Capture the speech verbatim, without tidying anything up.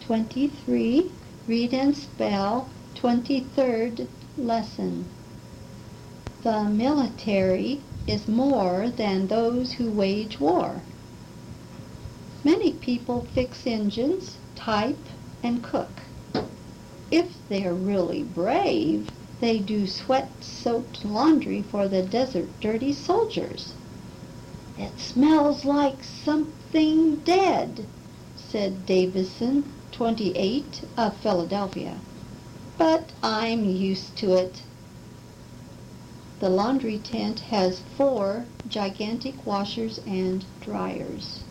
twenty-three. Read and spell. twenty-third lesson. The military is more than those who wage war. Many people fix engines, type, and cook. If they're really brave, they do sweat-soaked laundry for the desert dirty soldiers. "It smells like something dead," said Davison, twenty-eight, of Philadelphia. "But I'm used to it." The laundry tent has four gigantic washers and dryers.